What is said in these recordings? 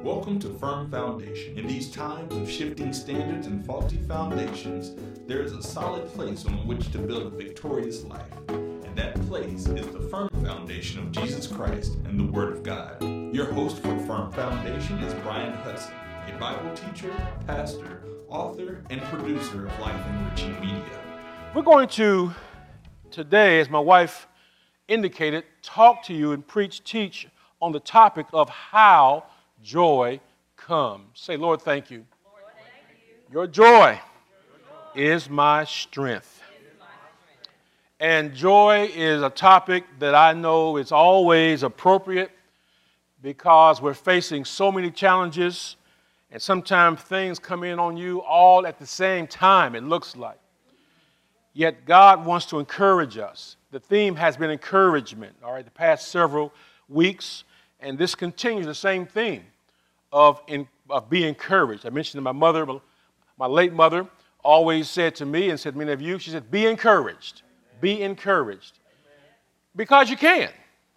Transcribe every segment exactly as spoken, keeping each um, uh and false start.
Welcome to Firm Foundation. In these times of shifting standards and faulty foundations, there is a solid place on which to build a victorious life. And that place is the firm foundation of Jesus Christ and the Word of God. Your host for Firm Foundation is Brian Hudson, a Bible teacher, pastor, author, and producer of Life Enriching Media. We're going to, today, as my wife indicated, talk to you and preach, teach on the topic of how joy comes. Say, Lord, thank you. Lord, thank you. Your joy is my strength. And joy is a topic that I know is always appropriate because we're facing so many challenges, and sometimes things come in on you all at the same time, it looks like. Yet God wants to encourage us. The theme has been encouragement, all right, the past several weeks, and this continues the same theme of, in, of be encouraged. I mentioned that my mother, my late mother, always said to me, and said many of you, she said, be encouraged. Be encouraged. Because you can.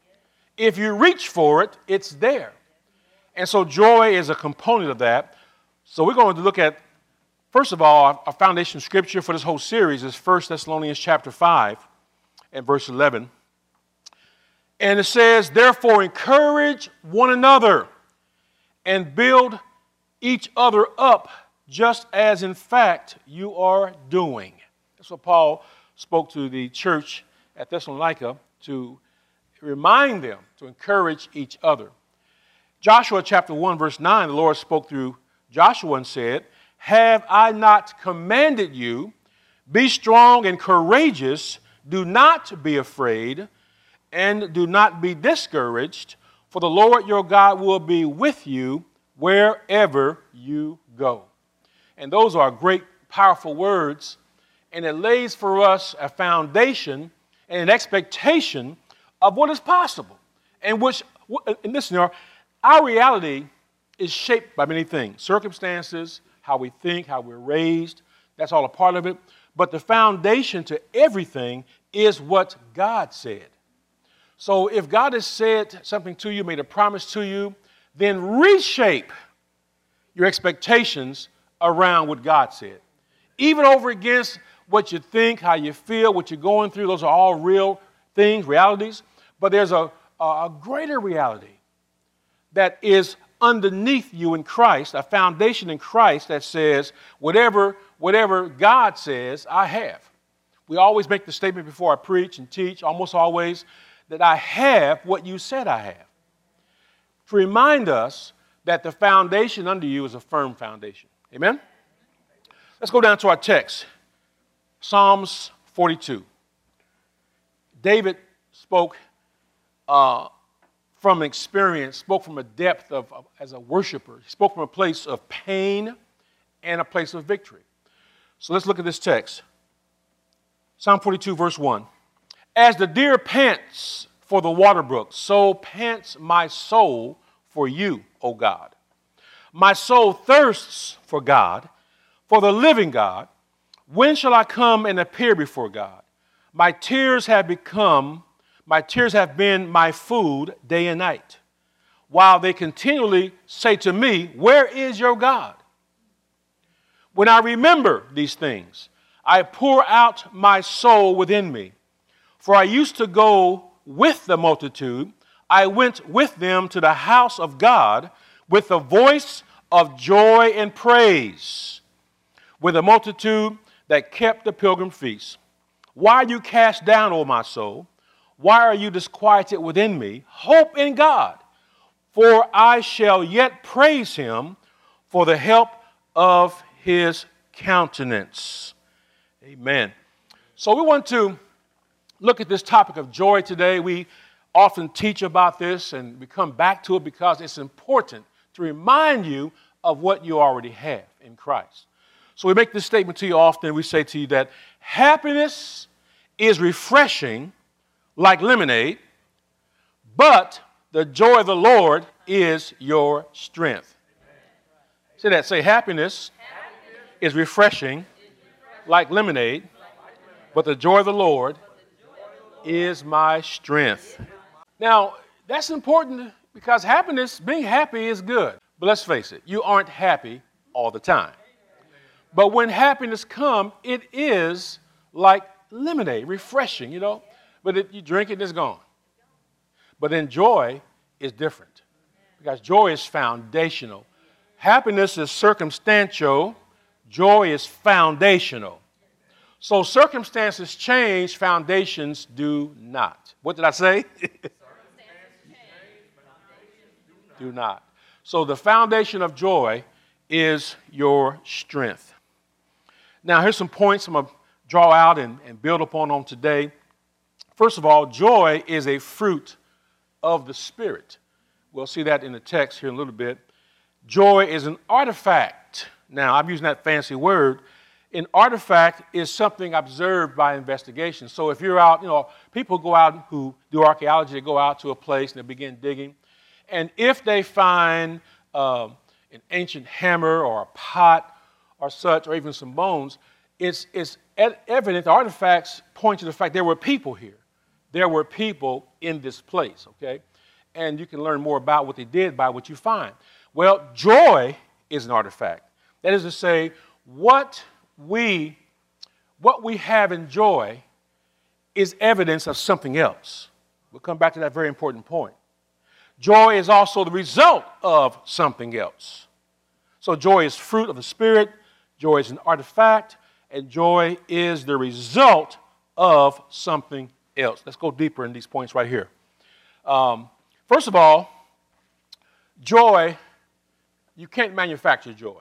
If you reach for it, it's there. And so joy is a component of that. So we're going to look at, first of all, our foundation scripture for this whole series is First Thessalonians chapter five and verse eleven. And it says, therefore encourage one another and build each other up, just as in fact you are doing. That's what Paul spoke to the church at Thessalonica to remind them to encourage each other. Joshua chapter one verse nine, the Lord spoke through Joshua and said, have I not commanded you, be strong and courageous, do not be afraid, and do not be discouraged, for the Lord your God will be with you wherever you go. And those are great, powerful words, and it lays for us a foundation and an expectation of what is possible. And which, and listen, our reality is shaped by many things. Circumstances, how we think, how we're raised, that's all a part of it. But the foundation to everything is what God said. So if God has said something to you, made a promise to you, then reshape your expectations around what God said. Even over against what you think, how you feel, what you're going through, those are all real things, realities. But there's a, a greater reality that is underneath you in Christ, a foundation in Christ that says, whatever, whatever God says, I have. We always make the statement before I preach and teach, almost always, that I have what you said I have. To remind us that the foundation under you is a firm foundation. Amen? Let's go down to our text. Psalms forty-two. David spoke uh, from experience, spoke from a depth of, of as a worshiper. He spoke from a place of pain and a place of victory. So let's look at this text. Psalm forty-two, verse one. As the deer pants for the water brook, so pants my soul for you, O God. My soul thirsts for God, for the living God. When shall I come and appear before God? My tears have become, my tears have been my food day and night, while they continually say to me, where is your God? When I remember these things, I pour out my soul within me. For I used to go with the multitude. I went with them to the house of God with the voice of joy and praise, with a multitude that kept the pilgrim feast. Why are you cast down, O my soul? Why are you disquieted within me? Hope in God, for I shall yet praise him for the help of his countenance. Amen. So we want to look at this topic of joy today. We often teach about this and we come back to it because it's important to remind you of what you already have in Christ. So we make this statement to you often. We say to you that happiness is refreshing like lemonade, but the joy of the Lord is your strength. Say that. Say happiness, happiness is refreshing, is refreshing like lemonade, but the joy of the Lord is my strength. Now, that's important because happiness, being happy is good. But let's face it, you aren't happy all the time. But when happiness comes, it is like lemonade, refreshing, you know. But it, you drink it and it's gone. But then joy is different because joy is foundational. Happiness is circumstantial. Joy is foundational. So circumstances change, foundations do not. What did I say? Do not. So the foundation of joy is your strength. Now, here's some points I'm going to draw out and, and build upon on today. First of all, joy is a fruit of the Spirit. We'll see that in the text here in a little bit. Joy is an artifact. Now, I'm using that fancy word. An artifact is something observed by investigation. So if you're out, you know, people go out who do archaeology, they go out to a place and they begin digging. And if they find uh, an ancient hammer or a pot or such, or even some bones, it's, it's evident, the artifacts point to the fact there were people here. There were people in this place, okay? And you can learn more about what they did by what you find. Well, joy is an artifact. That is to say, what we, what we have in joy is evidence of something else. We'll come back to that very important point. Joy is also the result of something else. So joy is fruit of the Spirit, joy is an artifact, and joy is the result of something else. Let's go deeper in these points right here. Um, first of all, joy, you can't manufacture joy.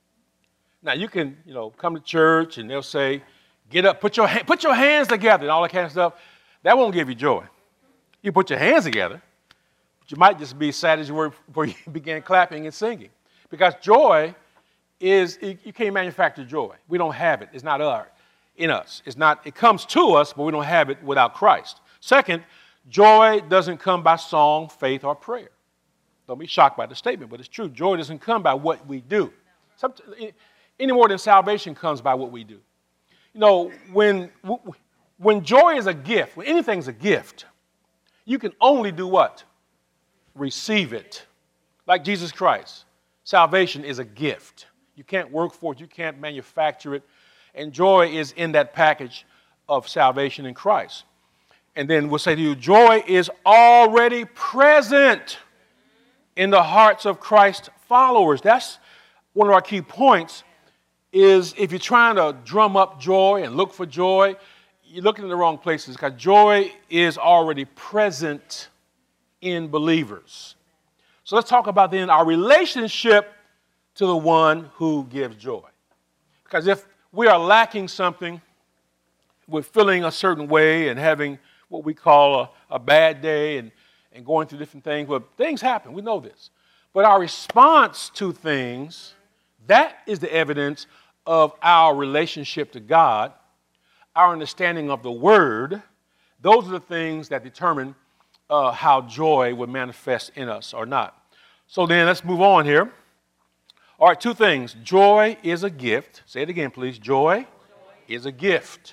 Now, you can, you know, come to church and they'll say, get up, put your, ha- put your hands together and all that kind of stuff. That won't give you joy. You put your hands together, but you might just be sad as you were before you began clapping and singing. Because joy is, you can't manufacture joy. We don't have it. It's not our, in us. It's not, it comes to us, but we don't have it without Christ. Second, joy doesn't come by song, faith, or prayer. Don't be shocked by the statement, but it's true. Joy doesn't come by what we do. Sometimes, any more than salvation comes by what we do. You know, when, when joy is a gift, when anything's a gift, you can only do what? Receive it. Like Jesus Christ. Salvation is a gift. You can't work for it. You can't manufacture it. And joy is in that package of salvation in Christ. And then we'll say to you, joy is already present in the hearts of Christ's followers. That's one of our key points, is if you're trying to drum up joy and look for joy, you're looking in the wrong places, because joy is already present in believers. So let's talk about then our relationship to the one who gives joy. Because if we are lacking something, we're feeling a certain way and having what we call a, a bad day and, and going through different things, well, things happen. We know this. But our response to things, that is the evidence of our relationship to God, our understanding of the Word. Those are the things that determine uh, how joy would manifest in us or not. So then let's move on here. All right, two things. Joy is a gift. Say it again, please. Joy, joy is a gift.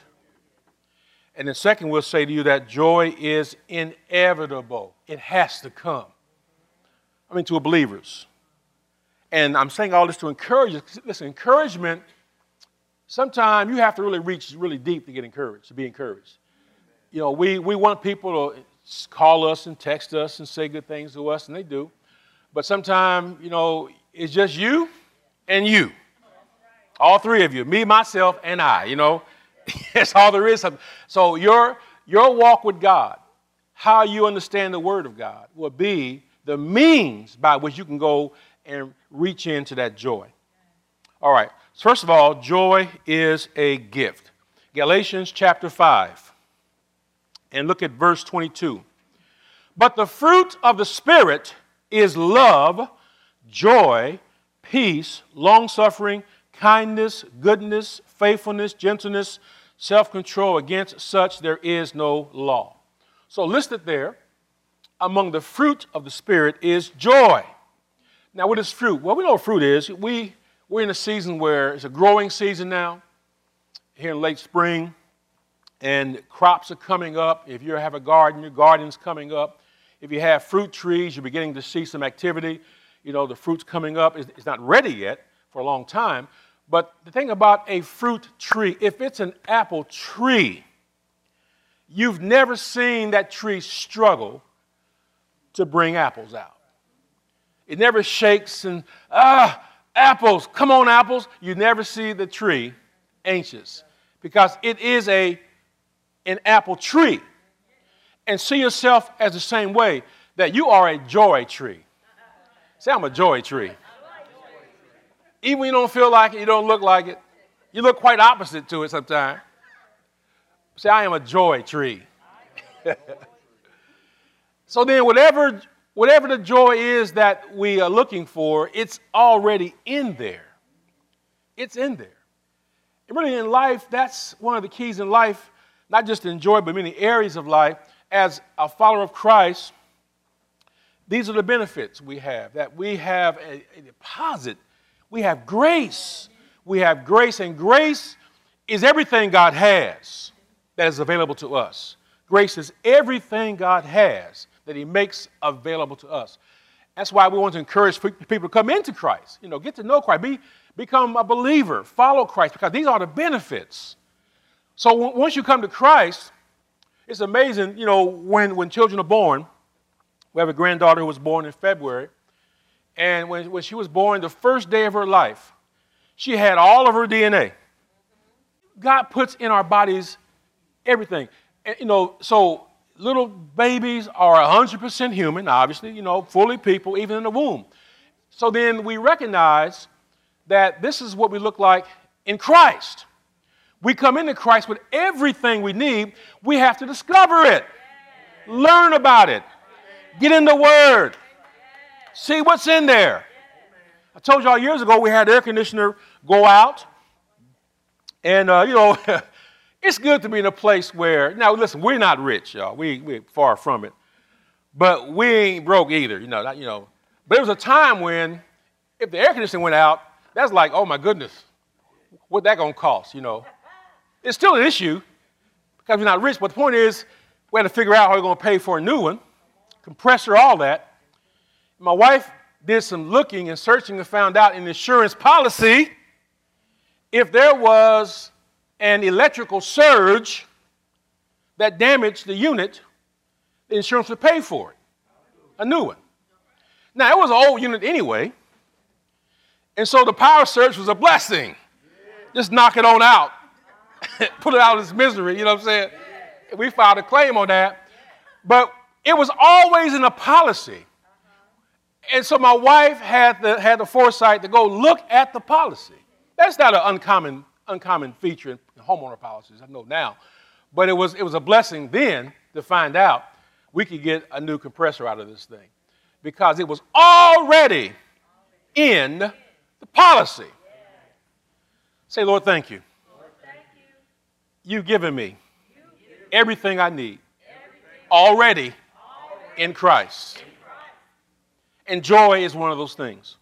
And then second, we'll say to you that joy is inevitable. It has to come. I mean, to believers. And I'm saying all this to encourage you. Listen, encouragement, sometimes you have to really reach really deep to get encouraged, to be encouraged. You know, we, we want people to call us and text us and say good things to us, and they do. But sometimes, you know, it's just you and you. All three of you, me, myself, and I, you know. That's all there is. So your, your walk with God, how you understand the Word of God, will be the means by which you can go and reach into that joy. All right. First of all, joy is a gift. Galatians chapter five. And look at verse twenty-two. But the fruit of the Spirit is love, joy, peace, long-suffering, kindness, goodness, faithfulness, gentleness, self-control. Against such there is no law. So listed there, among the fruit of the Spirit is joy. Now, what is fruit? Well, we know what fruit is. We, we're in a season where it's a growing season now, here in late spring, and crops are coming up. If you have a garden, your garden's coming up. If you have fruit trees, you're beginning to see some activity. you know, the fruit's coming up. It's, it's not ready yet for a long time. But the thing about a fruit tree, if it's an apple tree, you've never seen that tree struggle to bring apples out. It never shakes and, ah, apples, come on, apples. You never see the tree anxious because it is a an apple tree. And see yourself as the same way, that you are a joy tree. Say, I'm a joy tree. Even when you don't feel like it, you don't look like it. You look quite opposite to it sometimes. Say, I am a joy tree. So then whatever, whatever the joy is that we are looking for, it's already in there. It's in there. And really in life, that's one of the keys in life, not just in joy, but many areas of life. As a follower of Christ, these are the benefits we have, that we have a, a deposit. We have grace. We have grace, and grace is everything God has that is available to us. Grace is everything God has that he makes available to us. That's why we want to encourage people to come into Christ, you know, get to know Christ, be, become a believer, follow Christ, because these are the benefits. So w- once you come to Christ, it's amazing, you know, when, when children are born. We have a granddaughter who was born in February. And when, when she was born, the first day of her life, she had all of her D N A. God puts in our bodies everything. And, you know, so little babies are one hundred percent human, obviously, you know, fully people, even in the womb. So then we recognize that this is what we look like in Christ. We come into Christ with everything we need. We have to discover it, learn about it, get in the Word, see what's in there. I told y'all years ago we had the air conditioner go out. And, uh, you know, it's good to be in a place where, now listen, we're not rich, y'all. We, we're far from it. But we ain't broke either, you know. Not, you know. But there was a time when if the air conditioning went out, that's like, oh, my goodness, what that going to cost, you know. It's still an issue because we're not rich. But the point is we had to figure out how we're going to pay for a new one, compressor, all that. My wife did some looking and searching and found out in the insurance policy, if there was an electrical surge that damaged the unit, the insurance would pay for it, a new one. Now, it was an old unit anyway, and so the power surge was a blessing. Just knock it on out, put it out of its misery, you know what I'm saying? We filed a claim on that, but it was always in a policy. And so my wife had the, had the foresight to go look at the policy. That's not an uncommon, uncommon feature in homeowner policies, I know now. But it was, it was a blessing then to find out we could get a new compressor out of this thing because it was already in the policy. Say, Lord, thank you. You've given me everything I need already in Christ. And joy is one of those things.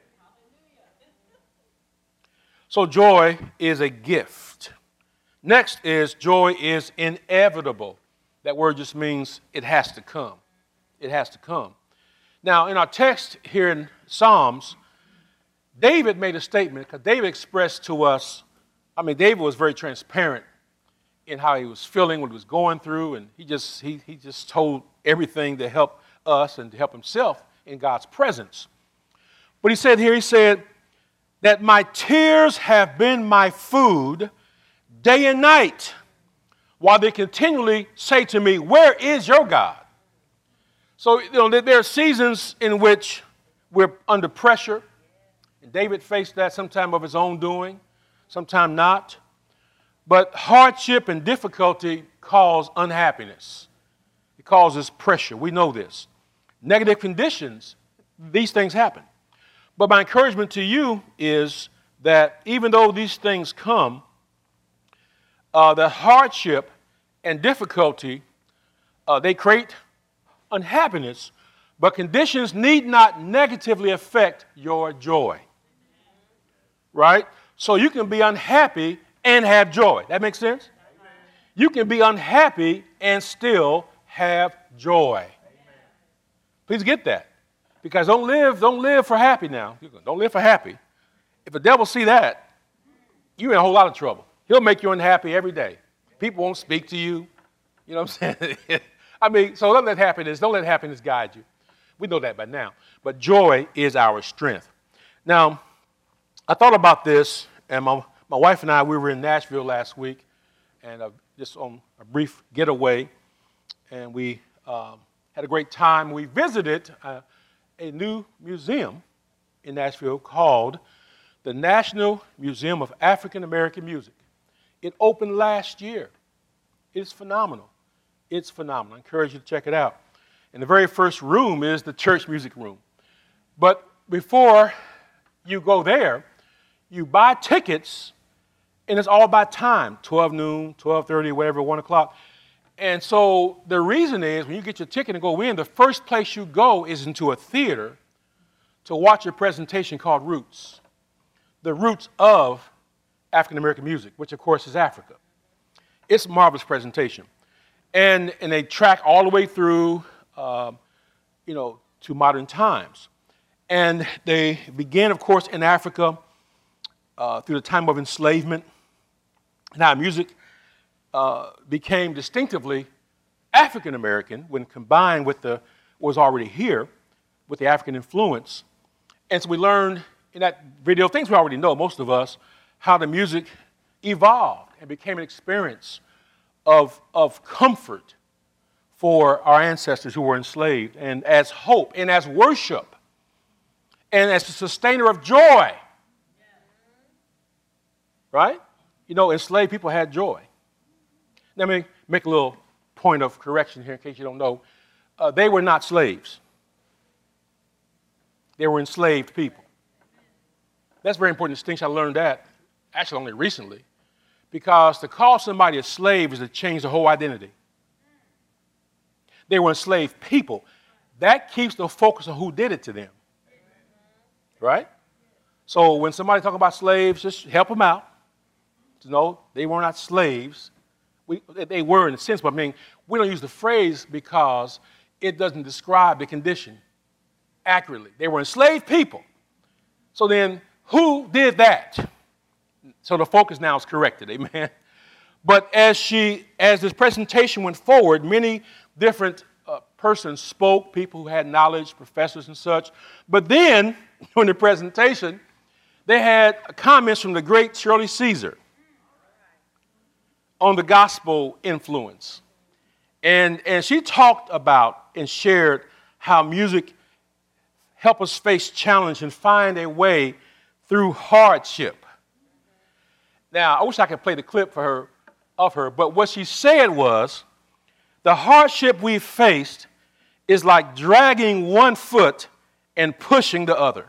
So joy is a gift. Next is joy is inevitable. That word just means it has to come. It has to come. Now, in our text here in Psalms, David made a statement because David expressed to us, I mean, David was very transparent in how he was feeling, what he was going through, and he just he, he just told everything to help us and to help himself in God's presence. But he said here, he said, that my tears have been my food day and night, while they continually say to me, where is your God? So, you know, there are seasons in which we're under pressure, and David faced that sometime of his own doing, sometime not. But hardship and difficulty cause unhappiness. It causes pressure. We know this. Negative conditions, these things happen. But my encouragement to you is that even though these things come, uh, the hardship and difficulty, uh, they create unhappiness, but conditions need not negatively affect your joy. Right? So you can be unhappy and have joy. That makes sense? You can be unhappy and still have joy. Please get that. Because don't live, don't live for happy now. Don't live for happy. If the devil see that, you're in a whole lot of trouble. He'll make you unhappy every day. People won't speak to you. You know what I'm saying? I mean, so don't let happiness, don't let happiness guide you. We know that by now. But joy is our strength. Now, I thought about this, and my, my wife and I, we were in Nashville last week, and uh, just on a brief getaway, and we um, had a great time. We visited uh, a new museum in Nashville called the National Museum of African American Music. It opened last year. It's phenomenal. It's phenomenal. I encourage you to check it out. And the very first room is the church music room. But before you go there, you buy tickets, and it's all by time, twelve noon, twelve thirty, whatever, one o'clock. And so the reason is when you get your ticket and go in, the first place you go is into a theater to watch a presentation called Roots, the roots of African American music, which of course is Africa. It's a marvelous presentation. And, and they track all the way through, uh, you know, to modern times. And they begin, of course, in Africa uh, through the time of enslavement. Now, music uh, became distinctively African American when combined with the what was already here, with the African influence. And so we learned in that video things we already know, most of us, how the music evolved and became an experience of, of comfort for our ancestors who were enslaved, and as hope, and as worship, and as a sustainer of joy. Right? You know, enslaved people had joy. Let me make a little point of correction here in case you don't know. Uh, they were not slaves. They were enslaved people. That's a very important distinction. I learned that actually only recently. Because to call somebody a slave is to change the whole identity. They were enslaved people. That keeps the focus on who did it to them. Right? So when somebody talk about slaves, just help them out. To know they were not slaves. We, they were in a sense, but I mean, we don't use the phrase because it doesn't describe the condition accurately. They were enslaved people. So then, who did that? So the focus now is corrected, amen? But as she, as this presentation went forward, many different uh, persons spoke, people who had knowledge, professors and such. But then, during the presentation, they had comments from the great Shirley Caesar on the gospel influence. And, and she talked about and shared how music helps us face challenge and find a way through hardship. Now, I wish I could play the clip for her, of her, but what she said was, the hardship we faced is like dragging one foot and pushing the other.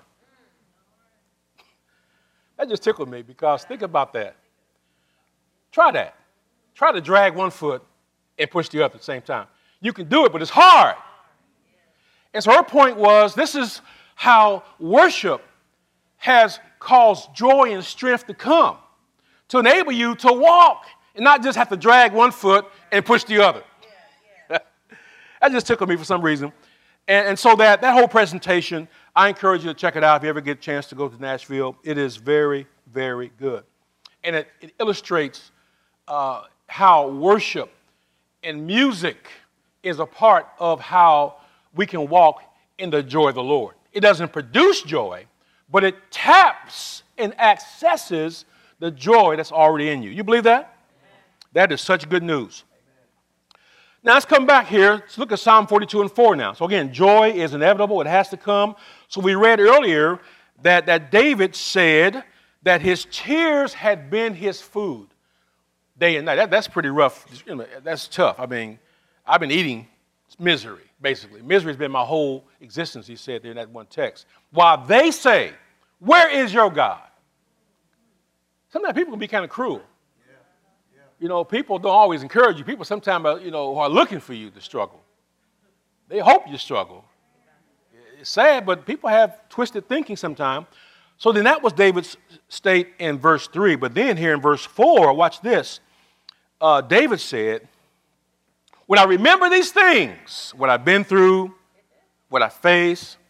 That just tickled me because think about that. Try that. Try to drag one foot and push the other at the same time. You can do it, but it's hard. And so her point was, this is how worship has caused joy and strength to come, to enable you to walk and not just have to drag one foot and push the other. Yeah, yeah. That just tickled me for some reason. And, and so that, that whole presentation, I encourage you to check it out if you ever get a chance to go to Nashville. It is very, very good. And it, it illustrates uh, how worship and music is a part of how we can walk in the joy of the Lord. It doesn't produce joy, but it taps and accesses the joy that's already in you. You believe that? Amen. That is such good news. Amen. Now let's come back here. Let's look at Psalm forty-two and four now. So again, joy is inevitable. It has to come. So we read earlier that, that David said that his tears had been his food day and night. That, that's pretty rough. That's tough. I mean, I've been eating misery, basically. Misery has been my whole existence, he said there in that one text. While they say, where is your God? Sometimes people can be kind of cruel. Yeah. Yeah. You know, people don't always encourage you. People sometimes, you know, are looking for you to struggle. They hope you struggle. It's sad, but people have twisted thinking sometimes. So then that was David's state in verse three. But then here in verse four, watch this. Uh, David said, when I remember these things, what I've been through, what I face,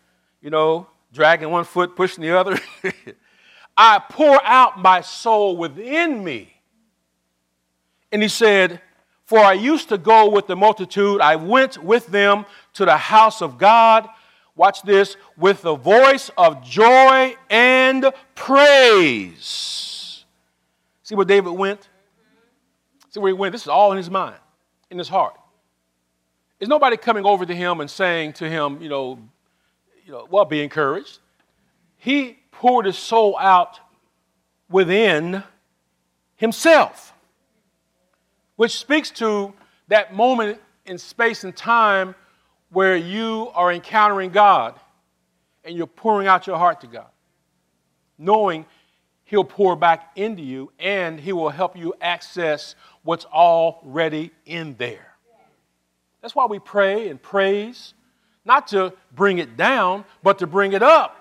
you know, dragging one foot, pushing the other. I pour out my soul within me. And he said, for I used to go with the multitude. I went with them to the house of God. Watch this, with the voice of joy and praise. See where David went? See where he went? This is all in his mind, in his heart. There's nobody coming over to him and saying to him, you know, you know, well, be encouraged. He poured his soul out within himself, which speaks to that moment in space and time where you are encountering God and you're pouring out your heart to God, knowing he'll pour back into you and he will help you access what's already in there. That's why we pray and praise, not to bring it down, but to bring it up.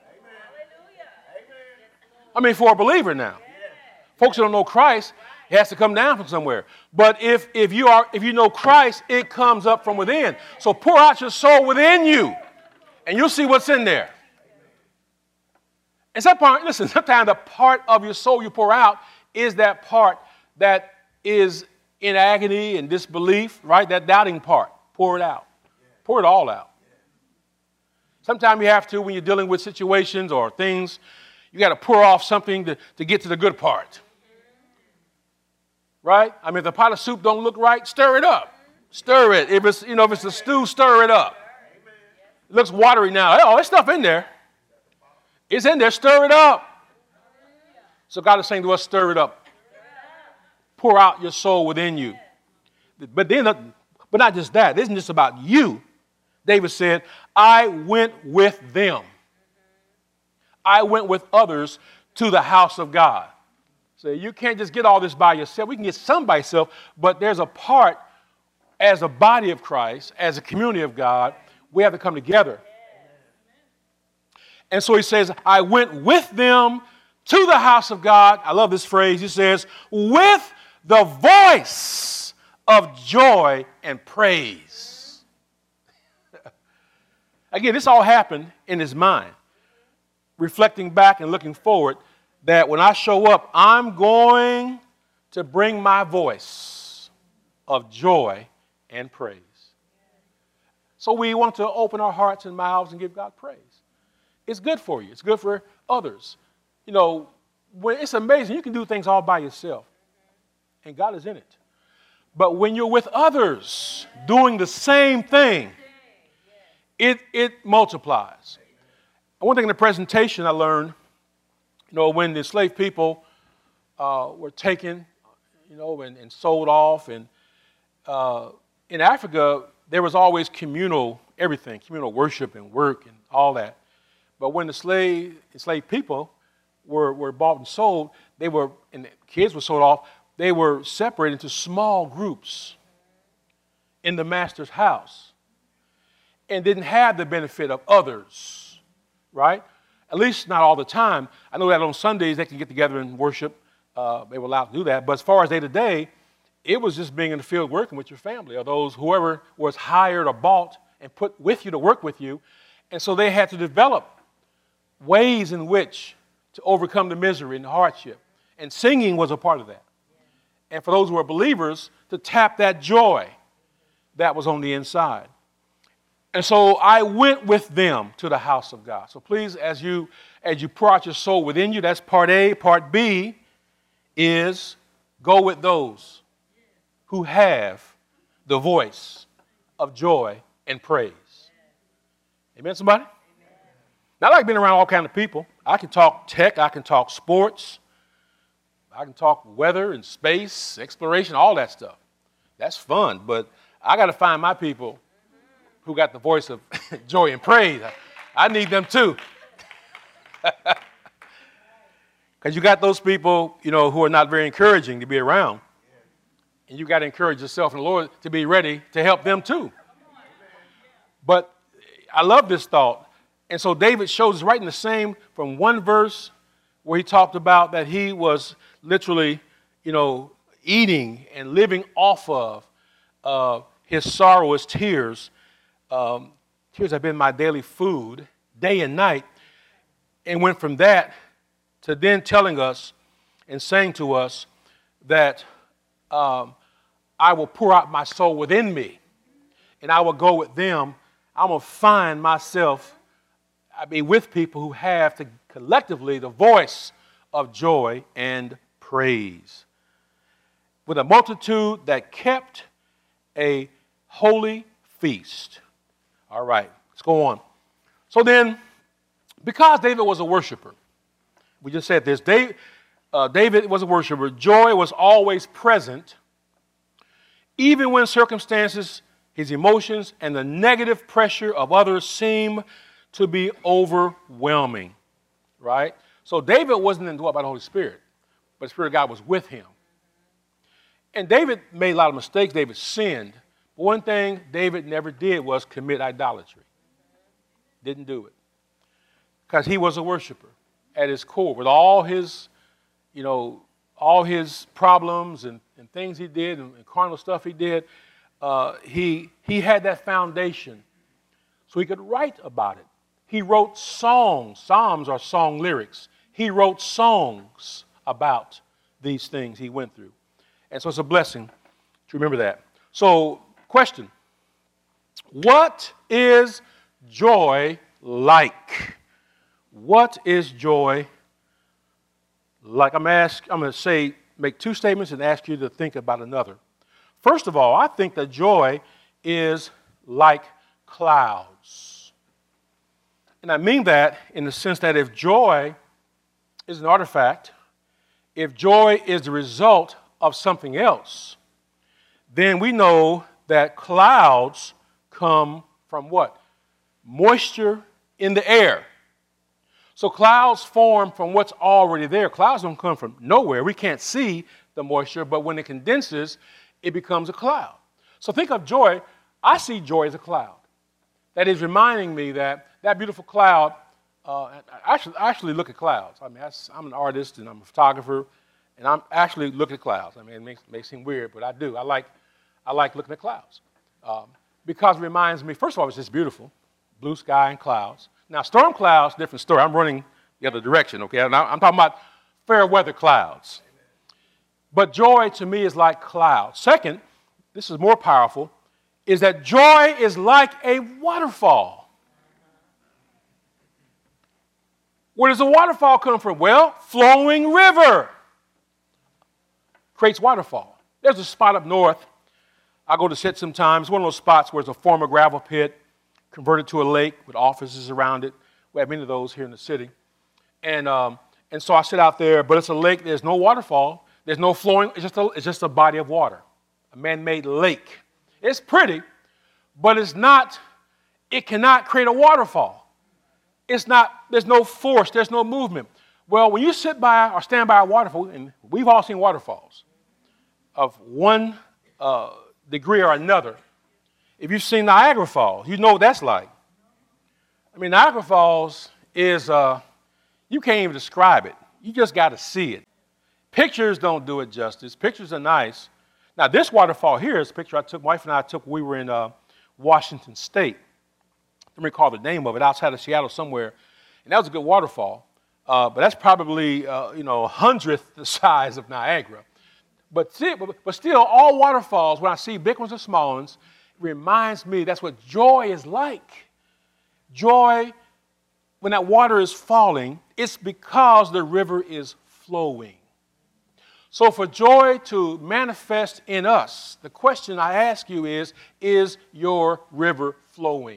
I mean, for a believer now. Folks who don't know Christ, it has to come down from somewhere. But if, if you are if you know Christ, it comes up from within. So pour out your soul within you, and you'll see what's in there. And sometimes, listen, sometimes the part of your soul you pour out is that part that is in agony and disbelief, right? That doubting part. Pour it out. Pour it all out. Sometimes you have to, when you're dealing with situations or things, you got to pour off something to, to get to the good part. Right? I mean, if the pot of soup don't look right, stir it up. Stir it. If it's, you know, if it's a stew, stir it up. It looks watery now. Oh, there's stuff in there. It's in there. Stir it up. So God is saying to us, stir it up. Pour out your soul within you. But then, but not just that. This isn't just about you. David said, I went with them. I went with others to the house of God. So you can't just get all this by yourself. We can get some by yourself, but there's a part as a body of Christ, as a community of God, we have to come together. And so he says, I went with them to the house of God. I love this phrase. He says, with the voice of joy and praise. Again, this all happened in his mind. Reflecting back and looking forward, that when I show up, I'm going to bring my voice of joy and praise. So we want to open our hearts and mouths and give God praise. It's good for you. It's good for others. You know, when it's amazing. You can do things all by yourself, and God is in it. But when you're with others doing the same thing, it, it multiplies. One thing in the presentation I learned, you know, when the enslaved people uh, were taken, you know, and, and sold off, and uh, in Africa, there was always communal everything, communal worship and work and all that. But when the slave, enslaved people were, were bought and sold, they were, and the kids were sold off, they were separated into small groups in the master's house and didn't have the benefit of others. Right? At least not all the time. I know that on Sundays they can get together and worship. Uh, they were allowed to do that. But as far as day to day, it was just being in the field working with your family or those, whoever was hired or bought and put with you to work with you. And so they had to develop ways in which to overcome the misery and the hardship. And singing was a part of that. And for those who are believers, to tap that joy that was on the inside. And so I went with them to the house of God. So please, as you as you pour out your soul within you, that's part A. Part B is go with those who have the voice of joy and praise. Amen, somebody? Amen. Now, I like being around all kinds of people. I can talk tech. I can talk sports. I can talk weather and space, exploration, all that stuff. That's fun. But I got to find my people who got the voice of joy and praise. I need them too. Because you got those people, you know, who are not very encouraging to be around. And you got to encourage yourself and the Lord to be ready to help them too. But I love this thought. And so David shows us right in the same, from one verse where he talked about that he was literally, you know, eating and living off of uh, his sorrow, his tears. Um, tears have been my daily food day and night, and went from that to then telling us and saying to us that um, I will pour out my soul within me, and I will go with them. I'm going to find myself, I mean, with people who have to collectively the voice of joy and praise, with a multitude that kept a holy feast. All right, let's go on. So then, because David was a worshiper, we just said this, David, uh, David was a worshiper, joy was always present, even when circumstances, his emotions, and the negative pressure of others seem to be overwhelming, right? So David wasn't indwelt by the Holy Spirit, but the Spirit of God was with him. And David made a lot of mistakes. David sinned. But one thing David never did was commit idolatry. Didn't do it. Because he was a worshiper at his core. With all his, you know, all his problems and, and things he did and, and carnal stuff he did, uh, he, he had that foundation so he could write about it. He wrote songs. Psalms are song lyrics. He wrote songs about these things he went through. And so it's a blessing to remember that. So, question. What is joy like? What is joy like? I'm, ask, I'm going to say, make two statements and ask you to think about another. First of all, I think that joy is like clouds. And I mean that in the sense that if joy is an artifact, if joy is the result of something else, then we know that clouds come from what? Moisture in the air. So clouds form from what's already there. Clouds don't come from nowhere. We can't see the moisture, but when it condenses, it becomes a cloud. So think of joy. I see joy as a cloud. That is reminding me that that beautiful cloud, uh, I, actually, I actually look at clouds. I mean, that's, I'm an artist and I'm a photographer, and I'm actually looking at clouds. I mean, it makes, makes seem weird, but I do. I like, I like looking at clouds um, because it reminds me, first of all, it's just beautiful, blue sky and clouds. Now, storm clouds, different story. I'm running the other direction, okay? Now, I'm talking about fair weather clouds. But joy to me is like clouds. Second, this is more powerful, is that joy is like a waterfall. Where does a waterfall come from? Well, flowing river creates waterfall. There's a spot up north. I go to sit sometimes. One of those spots where it's a former gravel pit converted to a lake with offices around it. We have many of those here in the city. And um, and so I sit out there, but it's a lake. There's no waterfall. There's no flowing. It's just a, it's just a body of water, a man-made lake. It's pretty, but it's not, it cannot create a waterfall. It's not, there's no force, there's no movement. Well, when you sit by or stand by a waterfall, and we've all seen waterfalls of one uh, degree or another. If you've seen Niagara Falls, you know what that's like. I mean, Niagara Falls is, uh, you can't even describe it. You just got to see it. Pictures don't do it justice. Pictures are nice. Now, this waterfall here is a picture I took, my wife and I took when we were in uh, Washington State. I don't recall the name of it, outside of Seattle somewhere. And that was a good waterfall. Uh, but that's probably, uh, you know, a hundredth the size of Niagara. But, see, but, but still, all waterfalls, when I see big ones or small ones, reminds me that's what joy is like. Joy, when that water is falling, it's because the river is flowing. So for joy to manifest in us, the question I ask you is, is your river flowing?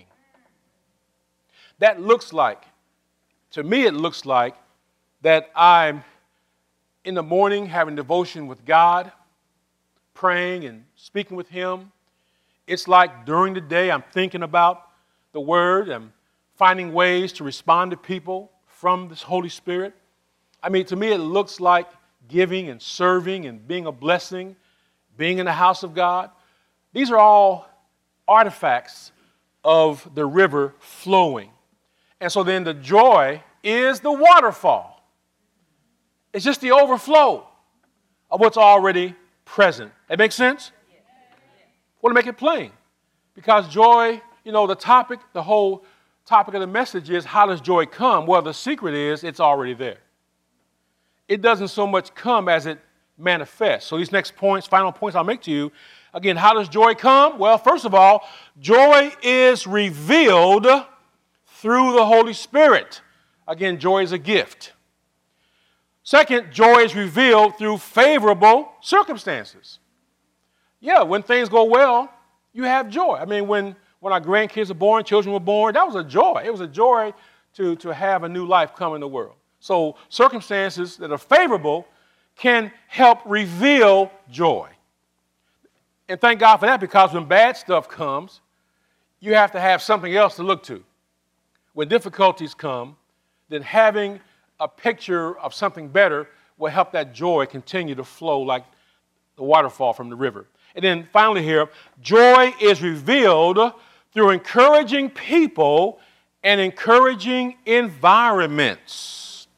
That looks like, to me it looks like, that I'm in the morning having devotion with God, praying and speaking with Him. It's like during the day I'm thinking about the Word, I'm finding ways to respond to people from this Holy Spirit. I mean, to me it looks like giving and serving and being a blessing, being in the house of God. These are all artifacts of the river flowing. And so then the joy is the waterfall. It's just the overflow of what's already present. That makes sense? I want to make it plain. Because joy, you know, the topic, the whole topic of the message is, how does joy come? Well, the secret is it's already there. It doesn't so much come as it manifests. So these next points, final points I'll make to you, again, how does joy come? Well, first of all, joy is revealed through the Holy Spirit. Again, joy is a gift. Second, joy is revealed through favorable circumstances. Yeah, when things go well, you have joy. I mean, when, when our grandkids were born, children were born, that was a joy. It was a joy to, to have a new life come in the world. So circumstances that are favorable can help reveal joy. And thank God for that, because when bad stuff comes, you have to have something else to look to. When difficulties come, then having a picture of something better will help that joy continue to flow like the waterfall from the river. And then finally here, joy is revealed through encouraging people and encouraging environments.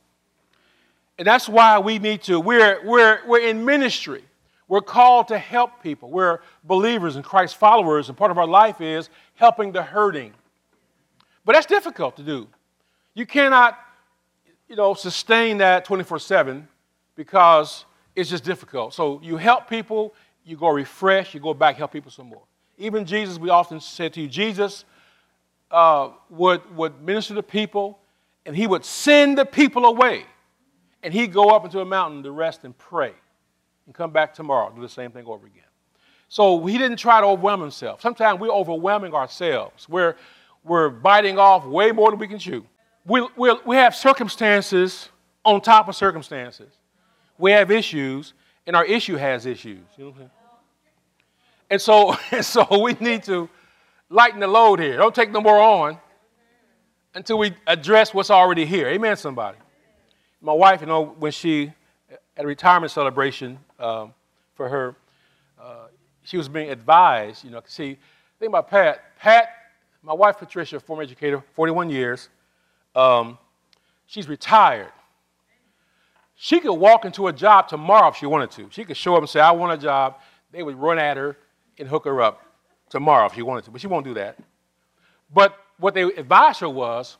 And that's why we need to, we're, we're, we're in ministry. We're called to help people. We're believers and Christ followers, and part of our life is helping the hurting. But that's difficult to do. You cannot, you know, sustain that twenty-four seven because it's just difficult. So you help people, you go refresh, you go back, help people some more. Even Jesus, we often said to you, Jesus uh, would, would minister to people, and he would send the people away. And he'd go up into a mountain to rest and pray and come back tomorrow, do the same thing over again. So he didn't try to overwhelm himself. Sometimes we're overwhelming ourselves. We're, we're biting off way more than we can chew. We, we, we have circumstances on top of circumstances. We have issues, and our issue has issues. You know what I'm saying? And so, and so we need to lighten the load here. Don't take no more on until we address what's already here. Amen, somebody. My wife, you know, when she, at a retirement celebration um, for her, uh, she was being advised, you know, see, think about Pat. Pat, my wife Patricia, former educator, forty-one years, um, she's retired. She could walk into a job tomorrow if she wanted to. She could show up and say, I want a job. They would run at her and hook her up tomorrow if she wanted to, but she won't do that. But what they advised her was,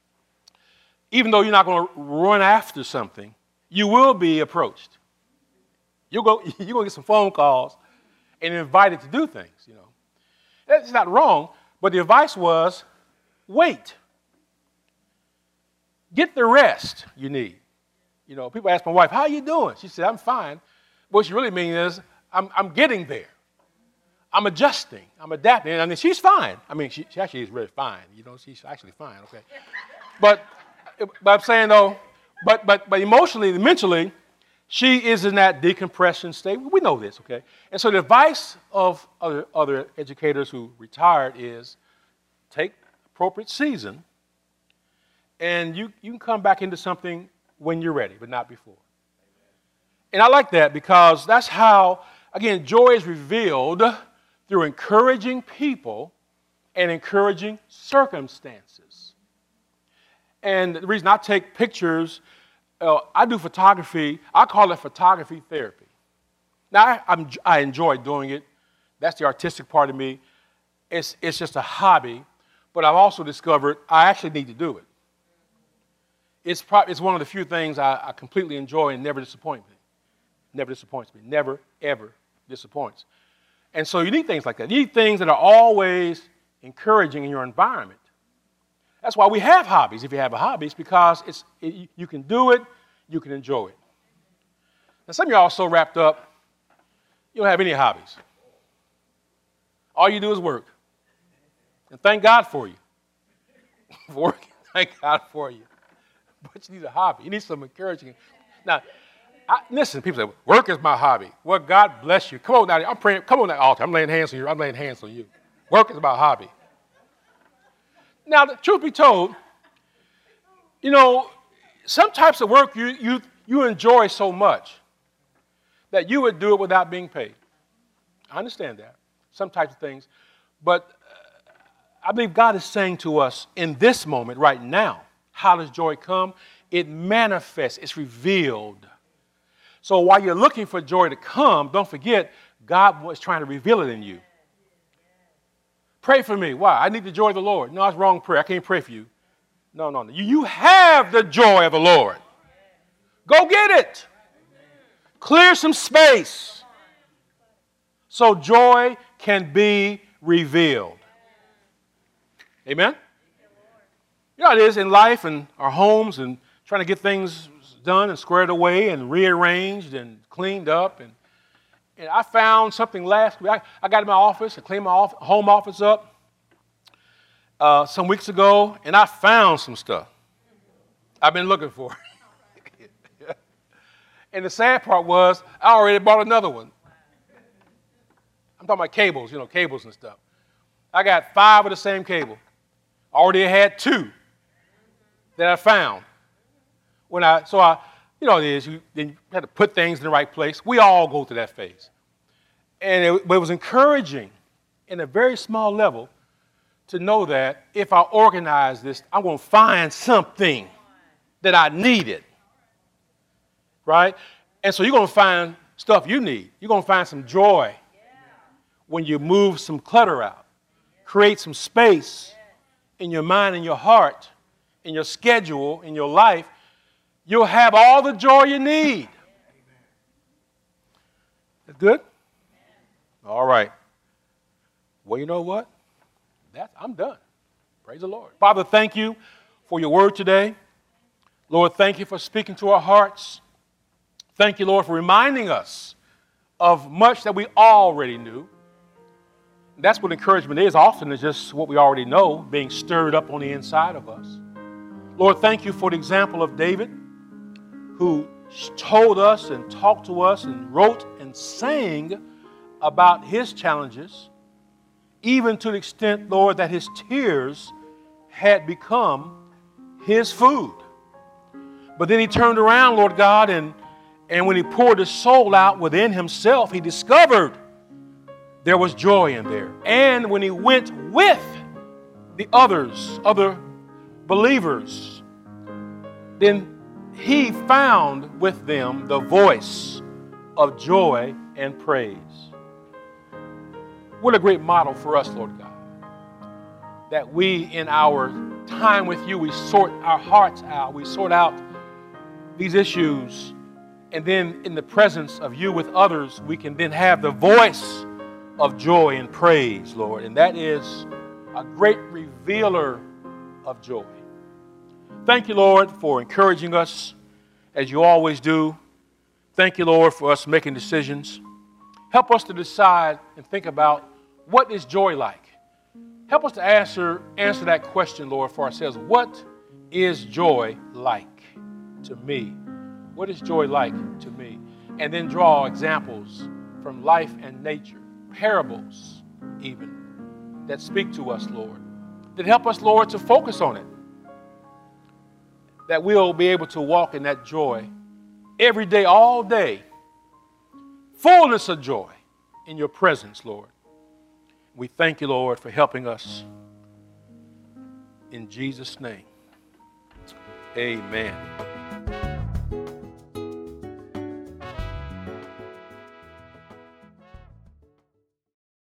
even though you're not going to run after something, you will be approached. You'll go, you're going to get some phone calls and invited to do things, you know. That's not wrong, but the advice was, wait. Get the rest you need. You know, people ask my wife, how are you doing? She said, I'm fine. What she really means is, I'm, I'm getting there. I'm adjusting. I'm adapting. I mean, she's fine. I mean, she, she actually is really fine. You know, she's actually fine, okay. But, but I'm saying, though, but, but, but emotionally, mentally, she is in that decompression state. We know this, okay? And so the advice of other, other educators who retired is take appropriate season, and you, you can come back into something when you're ready, but not before. And I like that because that's how, again, joy is revealed through encouraging people and encouraging circumstances. And the reason I take pictures, uh, I do photography. I call it photography therapy. Now, I, I'm, I enjoy doing it. That's the artistic part of me. It's, it's just a hobby. But I've also discovered I actually need to do it. It's, pro- it's one of the few things I, I completely enjoy and never disappoint me. Never disappoints me. Never, ever disappoints. And so you need things like that. You need things that are always encouraging in your environment. That's why we have hobbies. If you have a hobby, it's because it's, it, you can do it, you can enjoy it. Now, some of y'all are so wrapped up, you don't have any hobbies. All you do is work. And thank God for you. For working, thank God for you. But you need a hobby. You need some encouraging. Now, I, listen, people say, work is my hobby. Well, God bless you. Come on now. I'm praying. Come on that altar. I'm laying hands on you. I'm laying hands on you. Work is my hobby. Now, the truth be told, you know, some types of work you, you, you enjoy so much that you would do it without being paid. I understand that. Some types of things. But uh, I believe God is saying to us in this moment right now, how does joy come? It manifests. It's revealed. So while you're looking for joy to come, don't forget, God was trying to reveal it in you. Pray for me. Why? I need the joy of the Lord. No, that's wrong prayer. I can't pray for you. No, no, no. You, you have the joy of the Lord. Go get it. Clear some space so joy can be revealed. Amen? You know how it is in life and our homes and trying to get things done and squared away and rearranged and cleaned up. And, and I found something last week. I, I got in my office and cleaned my off, home office up uh, some weeks ago, and I found some stuff I've been looking for. And the sad part was I already bought another one. I'm talking about cables, you know, cables and stuff. I got five of the same cable. I already had two that I found. When I so I, you know, it is you, then you had to put things in the right place. We all go through that phase, and it, but it was encouraging, in a very small level, to know that if I organize this, I'm going to find something that I needed. Right? And so you're going to find stuff you need. You're going to find some joy when you move some clutter out, create some space in your mind and your heart, in your schedule, in your life. You'll have all the joy you need. That's good? All right. Well, you know what? That's, I'm done. Praise the Lord. Father, thank you for your word today. Lord, thank you for speaking to our hearts. Thank you, Lord, for reminding us of much that we already knew. That's what encouragement is. Often it's just what we already know being stirred up on the inside of us. Lord, thank you for the example of David, who told us and talked to us and wrote and sang about his challenges, even to the extent, Lord, that his tears had become his food. But then he turned around, Lord God, and And when he poured his soul out within himself, he discovered there was joy in there. And when he went with the others, other believers, then he found with them the voice of joy and praise. What a great model for us, Lord God. That we, in our time with you, we sort our hearts out. We sort out these issues. And then in the presence of you with others, we can then have the voice of joy and praise, Lord. And that is a great revealer of joy. Thank you, Lord, for encouraging us as you always do. Thank you, Lord, for us making decisions. Help us to decide and think about what is joy like. Help us to answer, answer that question, Lord, for ourselves. What is joy like to me? What is joy like to me? And then draw examples from life and nature, parables even, that speak to us, Lord. That help us, Lord, to focus on it. That we'll be able to walk in that joy every day, all day. Fullness of joy in your presence, Lord. We thank you, Lord, for helping us. In Jesus' name, amen.